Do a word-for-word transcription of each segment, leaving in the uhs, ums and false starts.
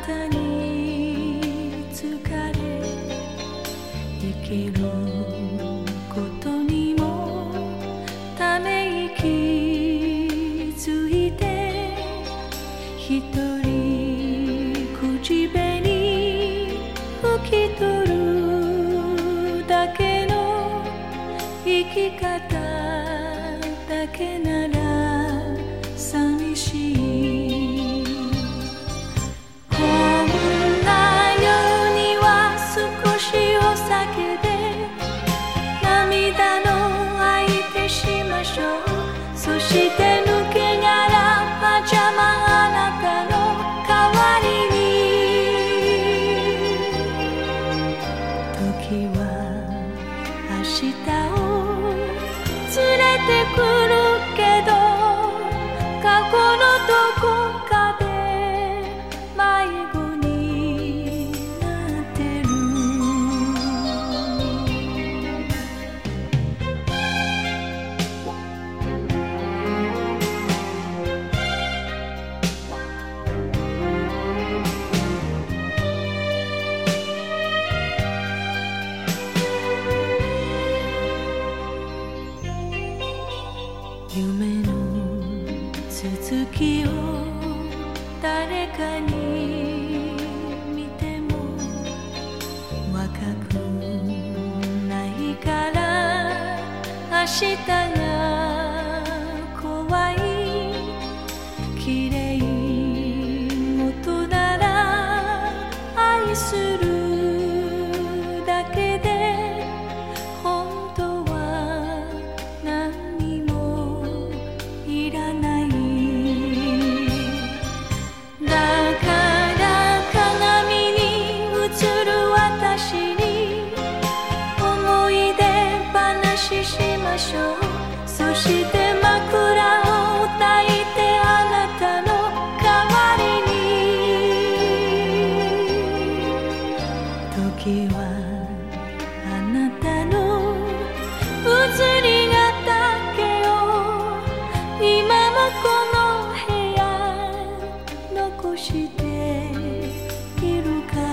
かに疲れ生きることにもため息ついて一人口紅拭き取るだけの生き方だけなら寂しい。こんな夜には少しお酒で涙の吐いてしましょう。そして抜け殻パジャマあなたの代わりに。時は明日を連れてくるけど過去のどこかで迷子になってる。夢の続きを誰かに見ても若くないから明日が怖い。綺麗事なら愛するだけで本当は何にもいらない。だから鏡に映る私に思い出話しましょう。そして枕を抱いてあなたの代わりに。時はあなたの移りがだけを今もこの部屋残しているから。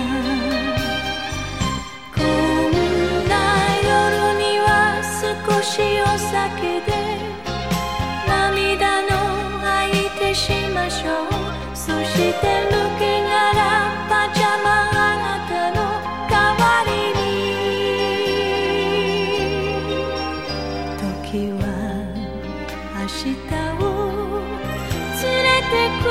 こんな夜には少しお酒で涙の吐いてしましょう。そして抜け殻パジャマあなたの代わりに。時は明日を連れてく